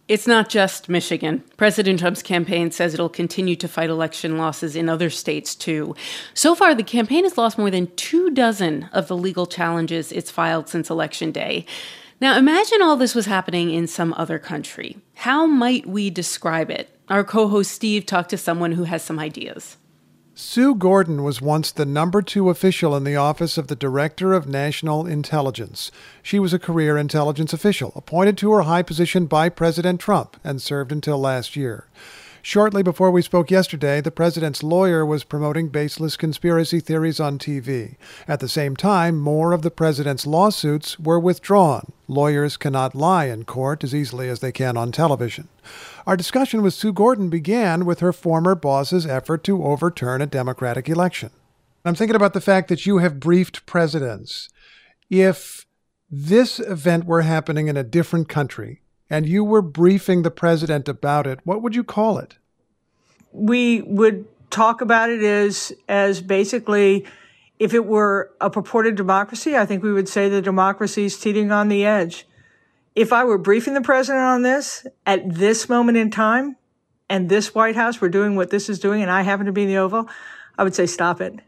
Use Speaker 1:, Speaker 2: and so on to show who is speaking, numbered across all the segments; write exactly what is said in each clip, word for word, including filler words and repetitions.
Speaker 1: It's not just Michigan. President Trump's campaign says it'll continue to fight election losses in other states, too. So far, the campaign has lost more than two dozen of the legal challenges it's filed since Election Day. Now, imagine all this was happening in some other country. How might we describe it? Our co-host Steve talked to someone who has some ideas.
Speaker 2: Sue Gordon was once the number two official in the Office of the Director of National Intelligence. She was a career intelligence official, appointed to her high position by President Trump, and served until last year. Shortly before we spoke yesterday, the president's lawyer was promoting baseless conspiracy theories on T V. At the same time, more of the president's lawsuits were withdrawn. Lawyers cannot lie in court as easily as they can on television. Our discussion with Sue Gordon began with her former boss's effort to overturn a Democratic election. I'm thinking about the fact that you have briefed presidents. If this event were happening in a different country, and you were briefing the president about it, what would you call it?
Speaker 3: We would talk about it as, as basically, if it were a purported democracy, I think we would say the democracy is teetering on the edge. If I were briefing the president on this at this moment in time, and this White House were doing what this is doing, and I happen to be in the Oval, I would say, stop it.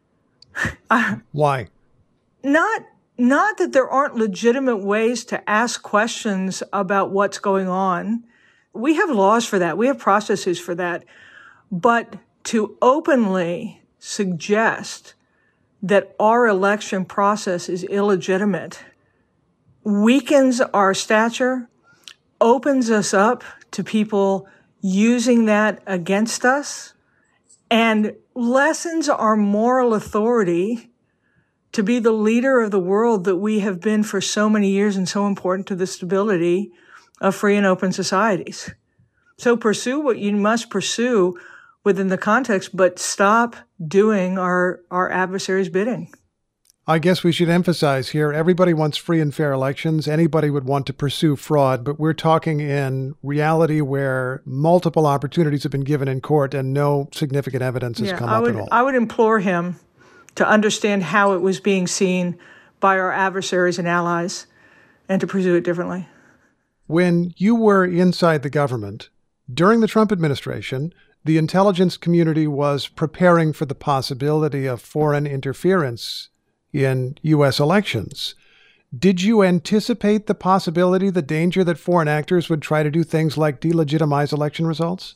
Speaker 2: Why?
Speaker 3: Not Not that there aren't legitimate ways to ask questions about what's going on. We have laws for that. We have processes for that. But to openly suggest that our election process is illegitimate weakens our stature, opens us up to people using that against us, and lessens our moral authority to be the leader of the world that we have been for so many years and so important to the stability of free and open societies. So pursue what you must pursue within the context, but stop doing our, our adversaries' bidding.
Speaker 2: I guess we should emphasize here, everybody wants free and fair elections. Anybody would want to pursue fraud, but we're talking in reality where multiple opportunities have been given in court and no significant evidence has
Speaker 3: yeah,
Speaker 2: come
Speaker 3: I
Speaker 2: up
Speaker 3: would,
Speaker 2: at all.
Speaker 3: I would implore him to understand how it was being seen by our adversaries and allies, and to pursue it differently.
Speaker 2: When you were inside the government, during the Trump administration, the intelligence community was preparing for the possibility of foreign interference in U S elections. Did you anticipate the possibility, the danger that foreign actors would try to do things like delegitimize election results?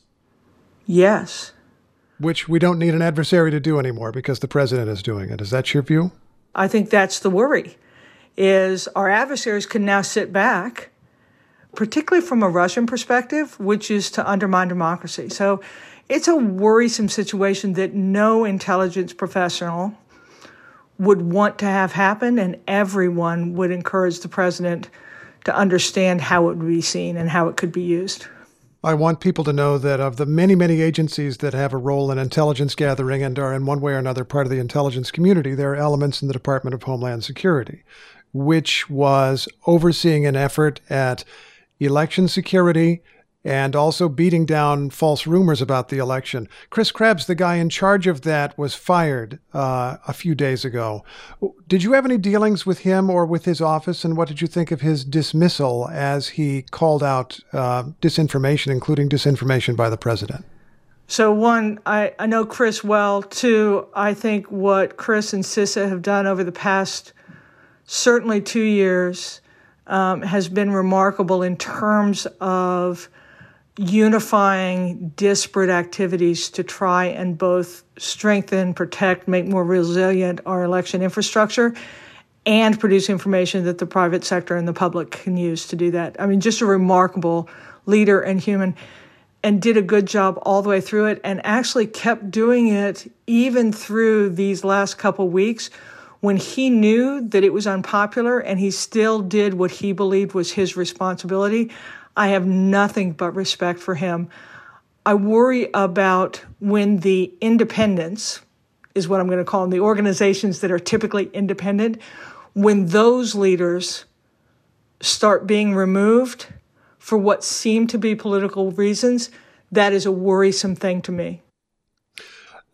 Speaker 3: Yes.
Speaker 2: Which we don't need an adversary to do anymore because the president is doing it. Is that your view?
Speaker 3: I think that's the worry, is our adversaries can now sit back, particularly from a Russian perspective, which is to undermine democracy. So it's a worrisome situation that no intelligence professional would want to have happen, and everyone would encourage the president to understand how it would be seen and how it could be used.
Speaker 2: I want people to know that of the many, many agencies that have a role in intelligence gathering and are in one way or another part of the intelligence community, there are elements in the Department of Homeland Security, which was overseeing an effort at election security and also beating down false rumors about the election. Chris Krebs, the guy in charge of that, was fired uh, a few days ago. Did you have any dealings with him or with his office, and what did you think of his dismissal as he called out uh, disinformation, including disinformation by the president?
Speaker 3: So one, I, I know Chris well. Two, I think what Chris and CISA have done over the past certainly two years um, has been remarkable in terms of unifying disparate activities to try and both strengthen, protect, make more resilient our election infrastructure, and produce information that the private sector and the public can use to do that. I mean, just a remarkable leader and human, and did a good job all the way through it, and actually kept doing it even through these last couple weeks when he knew that it was unpopular, and he still did what he believed was his responsibility. I have nothing but respect for him. I worry about when the independents, is what I'm going to call them, the organizations that are typically independent, when those leaders start being removed for what seem to be political reasons. That is a worrisome thing to me.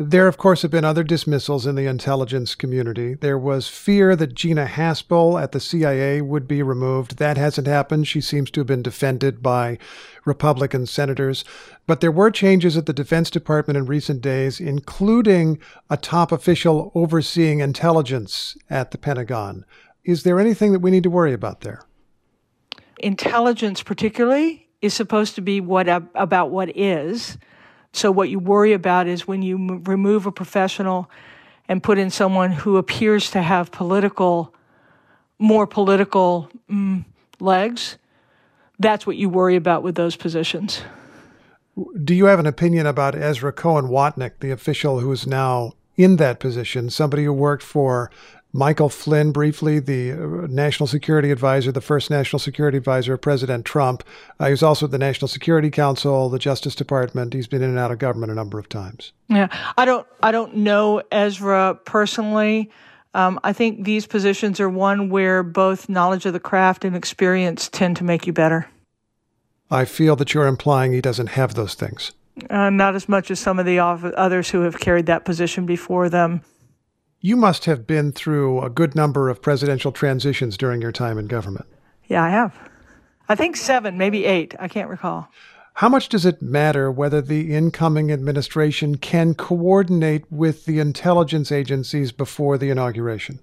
Speaker 2: There, of course, have been other dismissals in the intelligence community. There was fear that Gina Haspel at the C I A would be removed. That hasn't happened. She seems to have been defended by Republican senators. But there were changes at the Defense Department in recent days, including a top official overseeing intelligence at the Pentagon. Is there anything that we need to worry about there?
Speaker 3: Intelligence, particularly, is supposed to be what about what is. So what you worry about is when you m- remove a professional and put in someone who appears to have political, more political mm, legs. That's what you worry about with those positions.
Speaker 2: Do you have an opinion about Ezra Cohen Watnick, the official who is now in that position, somebody who worked for Michael Flynn briefly, the national security advisor, the first national security advisor of President Trump? Uh, he was also at the National Security Council, the Justice Department. He's been in and out of government a number of times.
Speaker 3: Yeah, I don't, I don't know Ezra personally. Um, I think these positions are one where both knowledge of the craft and experience tend to make you better.
Speaker 2: I feel that you're implying he doesn't have those things.
Speaker 3: Uh, not as much as some of the others who have carried that position before them.
Speaker 2: You must have been through a good number of presidential transitions during your time in government.
Speaker 3: Yeah, I have. I think seven, maybe eight. I can't recall.
Speaker 2: How much does it matter whether the incoming administration can coordinate with the intelligence agencies before the inauguration?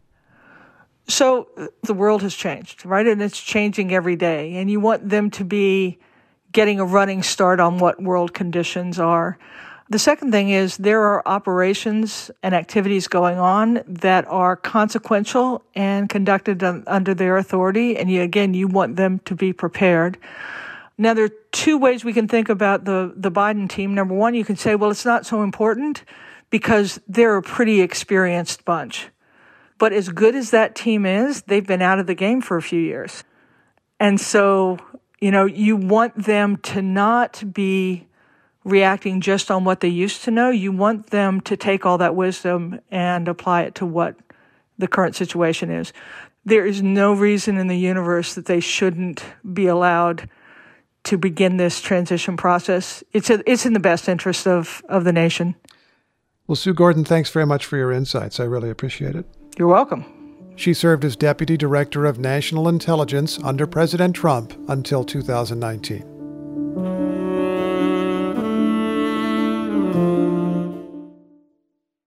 Speaker 3: So the world has changed, right? And it's changing every day. And you want them to be getting a running start on what world conditions are. The second thing is there are operations and activities going on that are consequential and conducted un- under their authority. And you, again, you want them to be prepared. Now, there are two ways we can think about the, the Biden team. Number one, you can say, well, it's not so important because they're a pretty experienced bunch. But as good as that team is, they've been out of the game for a few years. And so, you know, you want them to not be reacting just on what they used to know. You want them to take all that wisdom and apply it to what the current situation is. There is no reason in the universe that they shouldn't be allowed to begin this transition process. It's a, it's in the best interest of, of the nation.
Speaker 2: Well, Sue Gordon, thanks very much for your insights. I really appreciate it.
Speaker 3: You're welcome.
Speaker 2: She served as Deputy Director of National Intelligence under President Trump until two thousand nineteen.